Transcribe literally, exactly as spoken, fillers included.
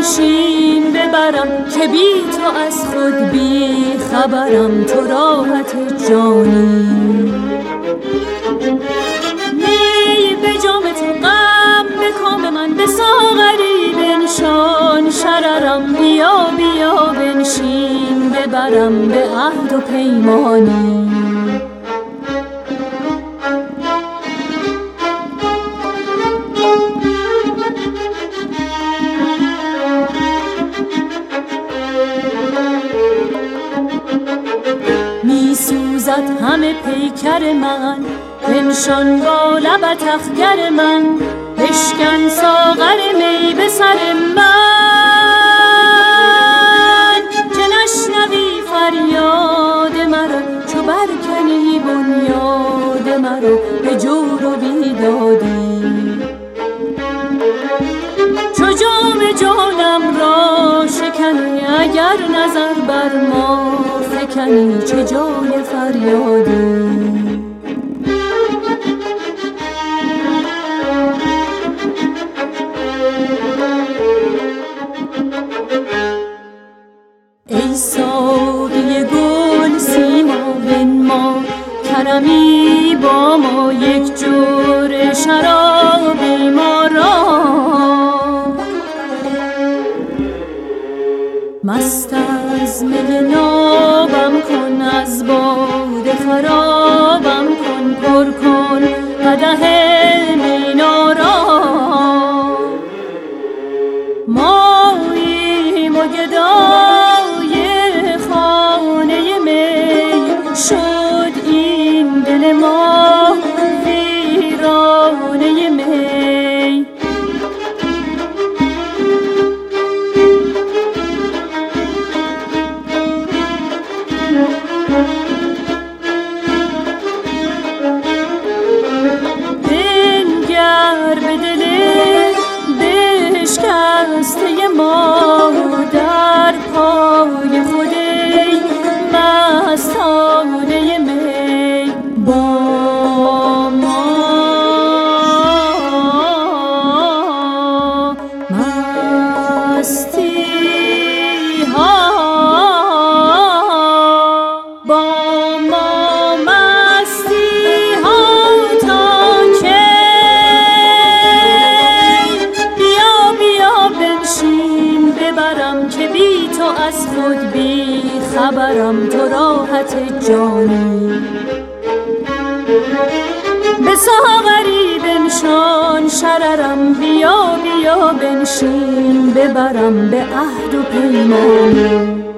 بنشین ببرم که بی تو از خود بی خبرم، تو راحت جانی. می به جام تو غم به کام من، به ساغری بنشان شررم، بیا بیا بنشین ببرم به عهد و پیمانی. می سوزد همه پیکر من، بنشان با لبت اخگر من، بشکن ساغر می به سر من، که نشنوی فریاد مرا، چو برکنی بنیاد مرا به جور و بیدادی. چو جام جانم را شکنی، اگر نظر بر ما فکنی، چه جای فریادی. ای ساقی گل سیما بنما، کرمی با ما یک جور شرابی ما را. مست از می نابم کن، از باده خرابم کن، پر کن قدح مینا را. ماییم و گدای خانه می، شد این دل ما ویرانه می. بنگر به دل بشکسته ما، در پای خود ای مستانه می. با ما مستی ها، با ما مستی ها تا کی. بیا بیا بنشین ببرم که بی تو از خود بی خبرم، تو راحت جانی. به ساغری بنشان شررم، بیا بیا بنشین ببرم به عهد و پیمانی.